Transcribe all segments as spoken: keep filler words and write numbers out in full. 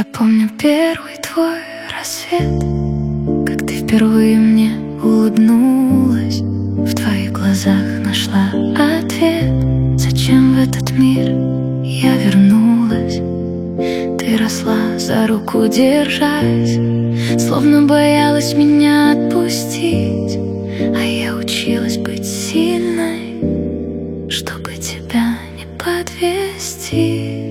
Я помню первый твой рассвет, как ты впервые мне улыбнулась. В твоих глазах нашла ответ, зачем в этот мир я вернулась. Ты росла, за руку держась, словно боялась меня отпустить. А я училась быть сильной, чтобы тебя не подвести.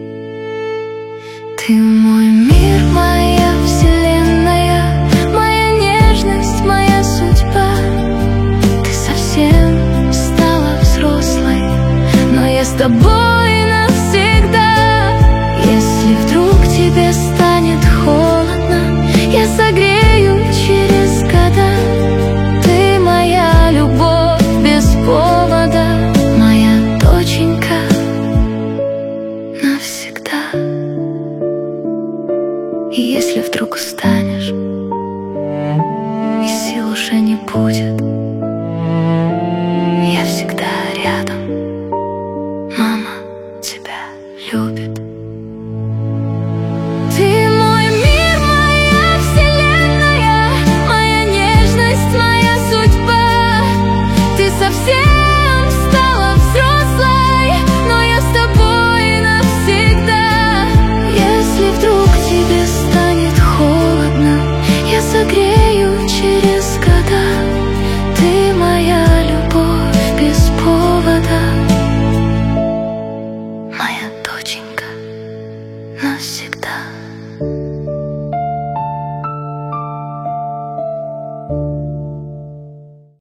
Ты мой мир, моя вселенная, моя нежность, моя судьба. Ты совсем стала взрослой, но я с тобой навсегда. Если вдруг тебе станет холодно, я согрею через года. Ты моя любовь без повода, моя доченька навсегда. И если вдруг устанешь и сил уже не будет, я всегда рядом. Мама тебя любит.